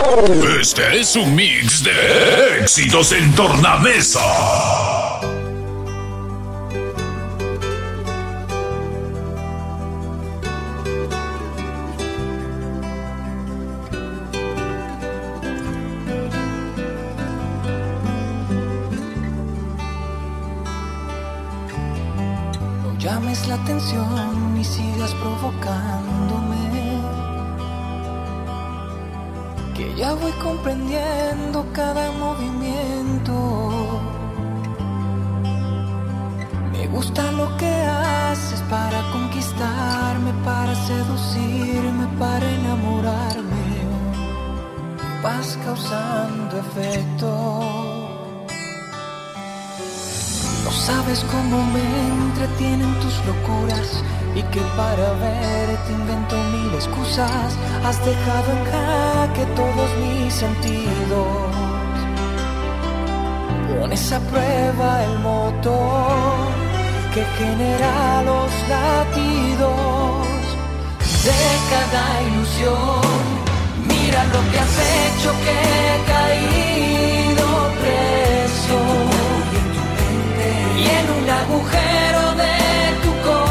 Este es un mix de éxitos en tornamesa. No llames la atención ni sigas provocándome, que ya voy comprendiendo cada movimiento. Me gusta lo que haces para conquistarme, para seducirme, para enamorarme. Vas causando efecto. No sabes cómo me entretienen tus locuras y que para verte invento mil excusas. Has dejado en jaque todos mis sentidos. Pones a prueba el motor que genera los latidos de cada ilusión. Mira lo que has hecho, que he caído preso y en un agujero de tu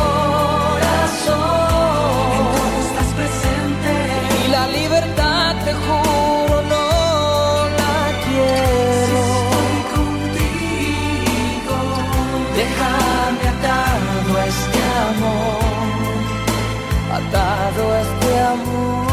corazón. En todo estás presente y la libertad, te juro, no la quiero. Si estoy contigo, déjame atado a este amor, atado a este amor.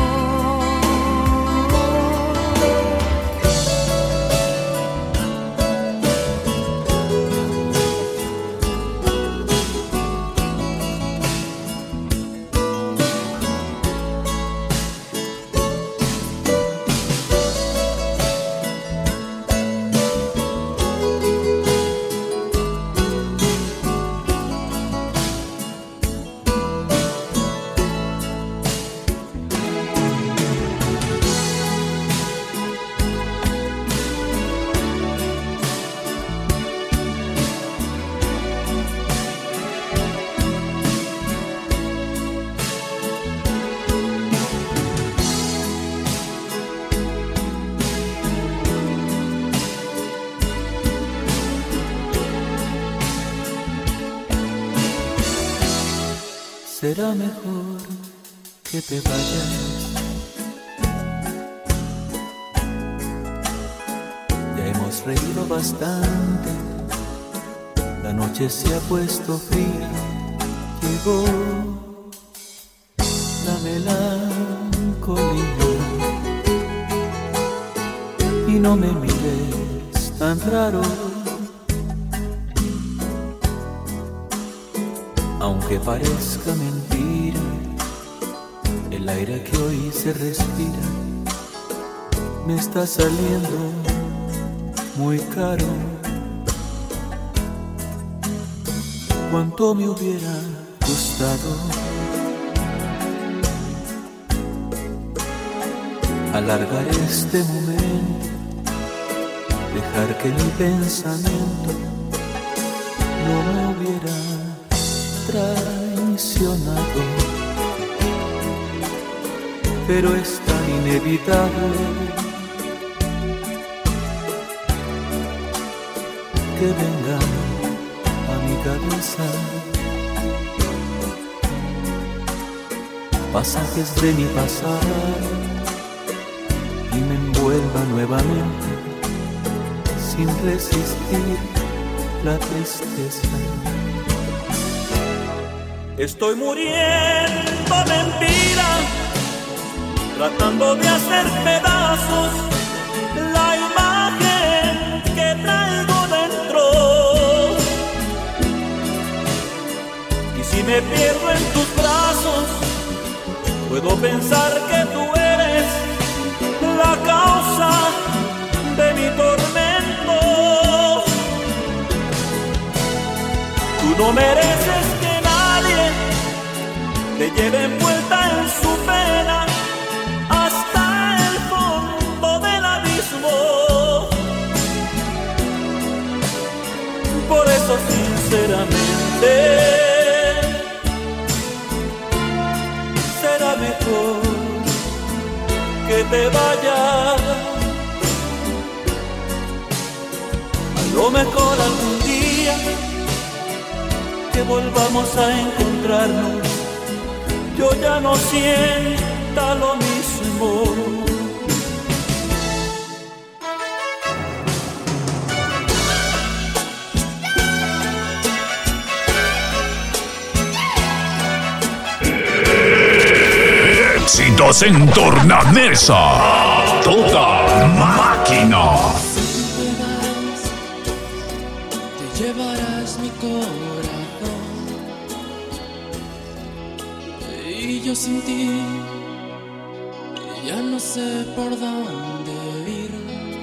Será mejor que te vayas. Ya hemos reído bastante, la noche se ha puesto fría. Llegó la melancolía y no me mires tan raro. Aunque parezca mentira, el aire que hoy se respira me está saliendo muy caro. Cuánto me hubiera gustado alargar este momento, dejar que mi pensamiento no me hubiera traicionado, pero es tan inevitable que venga a mi cabeza pasajes de mi pasado y me envuelva nuevamente sin resistir la tristeza. Estoy muriendo de vida, tratando de hacer pedazos la imagen que traigo dentro. Y si me pierdo en tus brazos, puedo pensar que tú eres la causa de mi tormento. Tú no mereces te lleve envuelta en su pena hasta el fondo del abismo. Por eso sinceramente será mejor que te vayas. lo mejor algún día que volvamos a encontrarnos, yo ya no sienta lo mismo. Éxitos en tornamesa, toda máquina. Te llevarás mi corazón y yo sin ti ya no sé por dónde ir.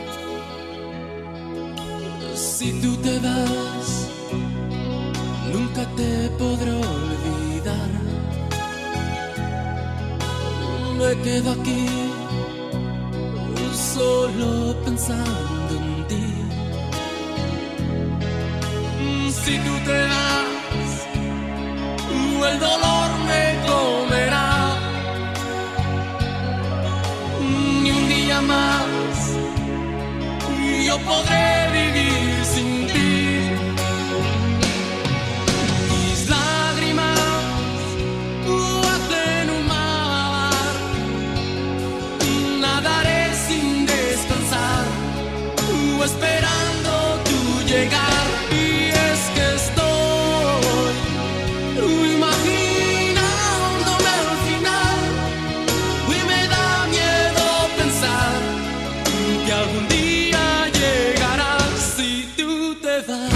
Si tú te vas, nunca te podré olvidar. Me quedo aquí solo pensando en ti. Si tú te vas, el dolor me comerá. Ni un día más yo podré vivir sin ti. Mis lágrimas hacen un mar. Nadaré sin descansar, esperando tu llegar. Y es que estoy imaginándome al final, y me da miedo pensar que algún día llegarás si tú te vas.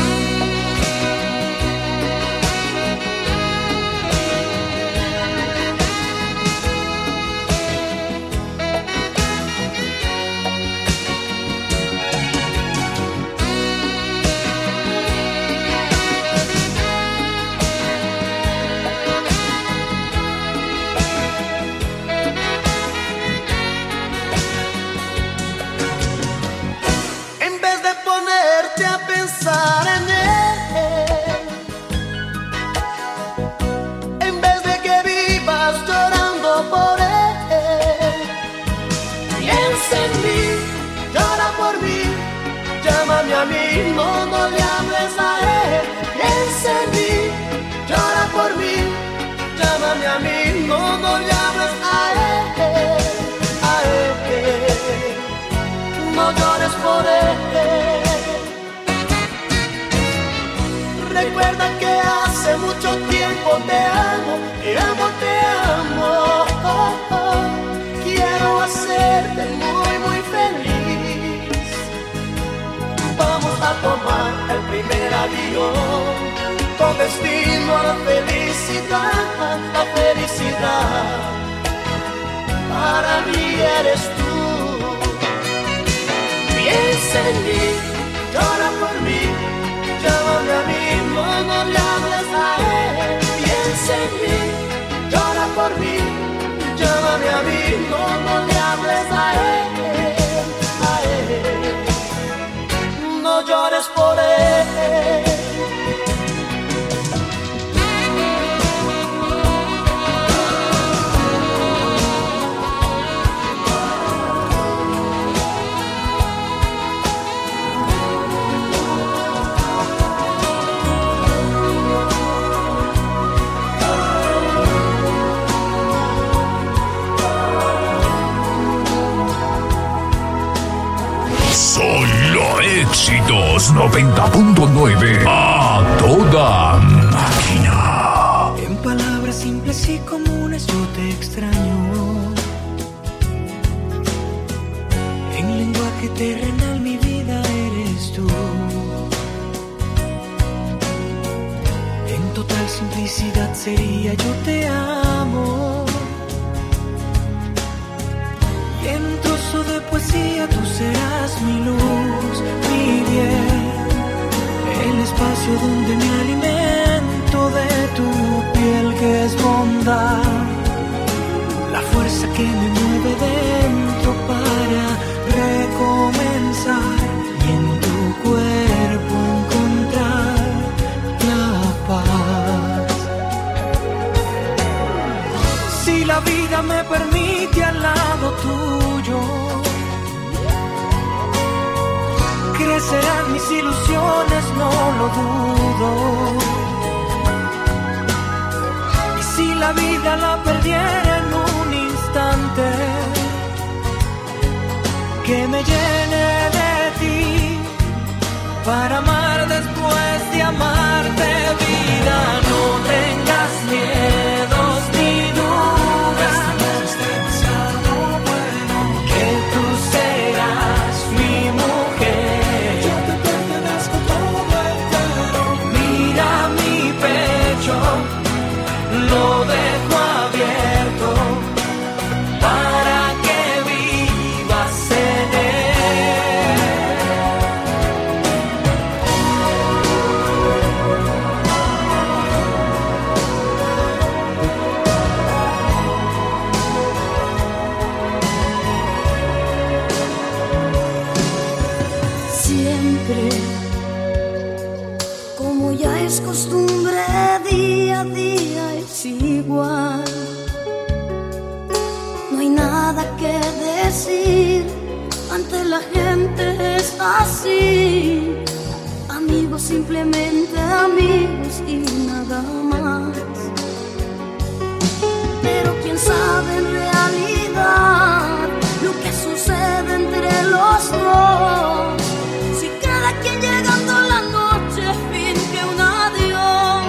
Pensar en él, en vez de que vivas llorando por él. Piensa en mí, llora por mí, llámame a mí, no le hables a él. Piensa en mí, llora por mí, llámame a mí, no le hables a él, no llores por él. Recuerda que hace mucho tiempo te amo, te amo, te amo. Quiero hacerte muy, muy feliz. Vamos a tomar el primer avión con destino a la felicidad, la felicidad. Para mí eres tú. Piensa en mí, llora por mí, llámame a mí, no le hables a él. Piensa en mí, llora por mí, llámame a mí, no le hables a él, no llores por él. Solo éxitos 90.9 a toda máquina. En palabras simples y comunes yo te extraño. En lenguaje terrenal mi vida eres tú. En total simplicidad sería yo te amo. Y en un trozo de poesía tú serás mi luz, mi bien. El espacio donde me alimento de tu piel que es bondad. La fuerza que me mueve dentro para recomenzar. Y en tu cuerpo encontrar la paz. Si la vida me permite al lado tuyo serán mis ilusiones, no lo dudo. Y si la vida la perdiera en un instante, que me llene de ti para amar después de amarte, vida. No tengas miedos ni dudas, que tú serás mi mujer. Yo te pertenezco todo entero. Mira mi pecho, lo dejo abierto para que vivas en él. Siempre, como ya es costumbre, día a día es igual. No hay nada que decir, ante la gente es así. Amigos, simplemente amigos y nada más. Pero quién sabe en realidad lo que sucede entre los dos. Si cada quien llegando la noche finge un adiós.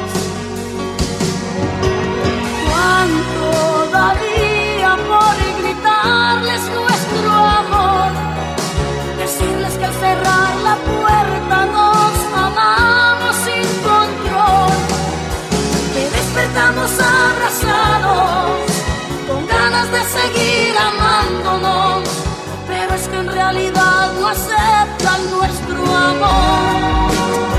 ¿Cuánto daría por gritarles nuestro amor? Decirles que al cerrar la puerta nos amamos sin control, que despertamos abrazados con ganas de seguir amándonos, pero es que en realidad no aceptan nuestro amor.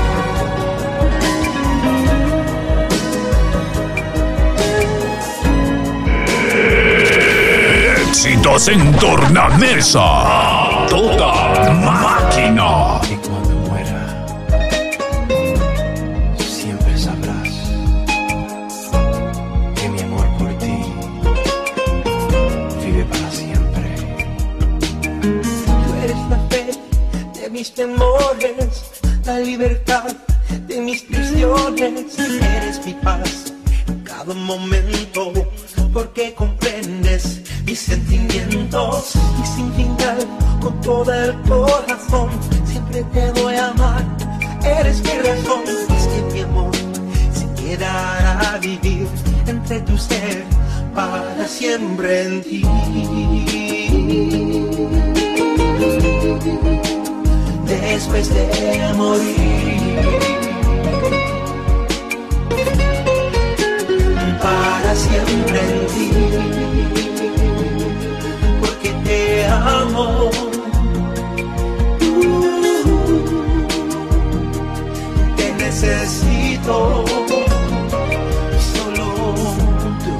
Éxitos en tornamesa. Toda máquina. Y cuando muera, siempre sabrás que mi amor por ti vive para siempre. Tú eres la fe de mis temores, la libertad de mis prisiones. Eres mi paz en cada momento, porque comprendes mis sentimientos. Y sin final, con todo el corazón, siempre te voy a amar. Eres mi razón, es que mi amor se quedará a vivir entre tu ser para siempre en ti. Después de morir, para siempre en ti, porque te amo. Te necesito, solo tú.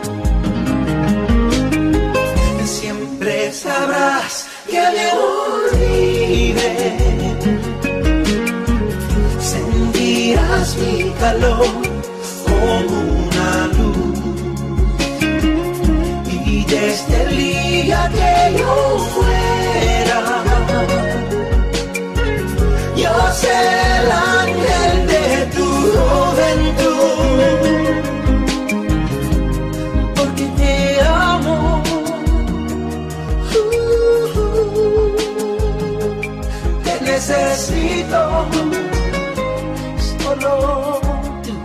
Siempre sabrás que me olvidé. Sentirás mi calor como una luz, y desde el día que yo muera, yo seré el ángel de tu juventud, porque te amo. Te necesito, solo tú.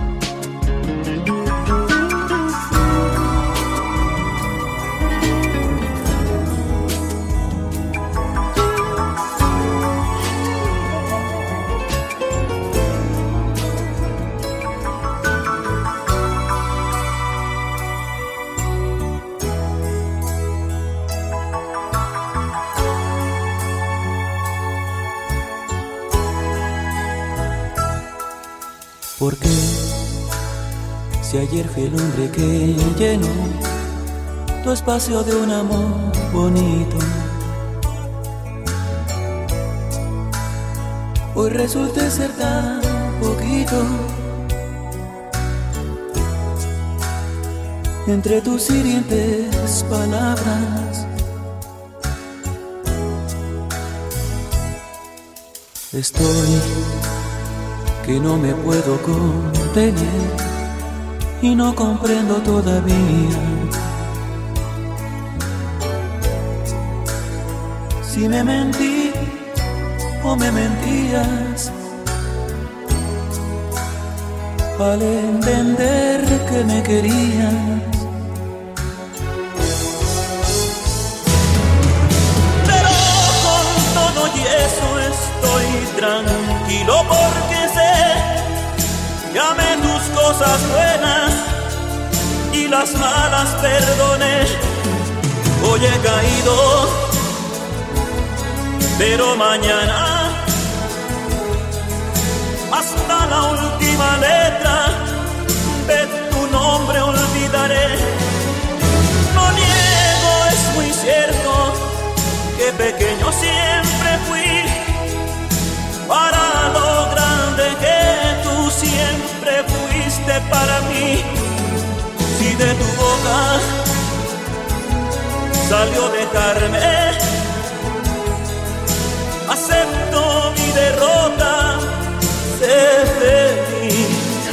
¿Por qué? Si ayer fui el hombre que llenó tu espacio de un amor bonito, hoy resulta ser tan poquito. Entre tus hirientes palabras Estoy que no me puedo contener y no comprendo todavía si me mentí o me mentías al entender que me querías. Pero con todo y eso estoy tranquilo porque sé que amé tus cosas buenas y las malas perdoné. Hoy he caído, pero mañana hasta la última letra de tu nombre olvidaré. No niego, es muy cierto que pequeño siempre fui para lo grande que tú siempre fuiste para mí. Si de tu boca salió dejarme, acepto mi derrota, sé feliz.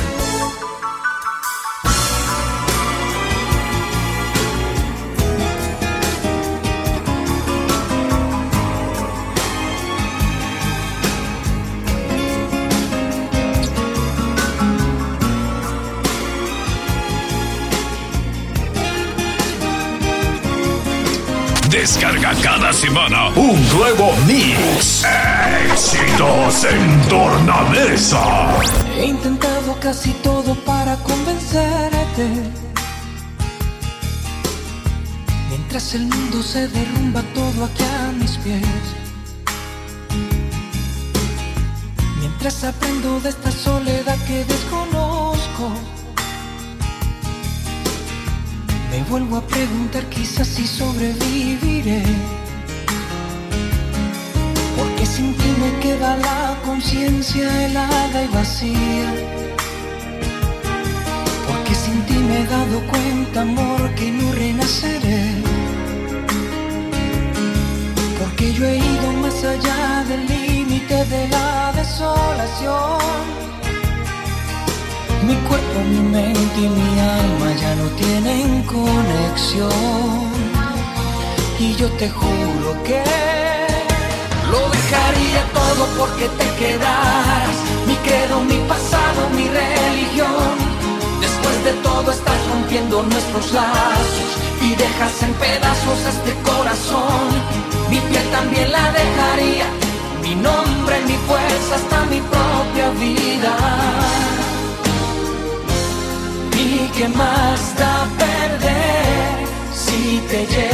Descarga cada semana un nuevo mix. Éxitos en tornamesa. He intentado casi todo para convencerte. Mientras el mundo se derrumba todo aquí a mis pies. Mientras aprendo de esta soledad que desconozco. Me vuelvo a preguntar quizás si sobreviviré. Porque sin ti me queda la conciencia helada y vacía. Porque sin ti me he dado cuenta, amor, que no renaceré. Porque yo he ido más allá del límite de la desolación. Mi cuerpo, mi mente y mi alma ya no tienen conexión. Y yo te juro que lo dejaría todo porque te quedaras. Mi credo, mi pasado, mi religión. Después de todo estás rompiendo nuestros lazos y dejas en pedazos este corazón. Mi piel también la dejaría, mi nombre, mi fuerza, hasta mi propia vida. ¿Y qué más da perder si te llevas?